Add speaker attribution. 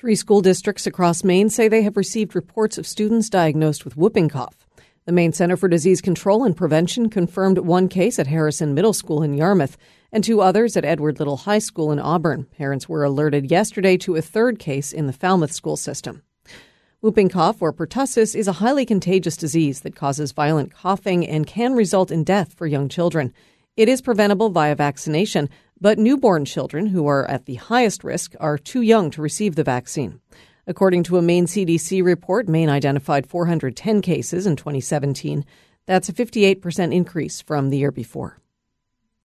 Speaker 1: 3 school districts across Maine say they have received reports of students diagnosed with whooping cough. The Maine Center for Disease Control and Prevention confirmed 1 case at Harrison Middle School in Yarmouth and 2 others at Edward Little High School in Auburn. Parents were alerted yesterday to a 3rd case in the Falmouth school system. Whooping cough, or pertussis, is a highly contagious disease that causes violent coughing and can result in death for young children. It is preventable via vaccination, but newborn children who are at the highest risk are too young to receive the vaccine. According to a Maine CDC report, Maine identified 410 cases in 2017. That's a 58% increase from the year before.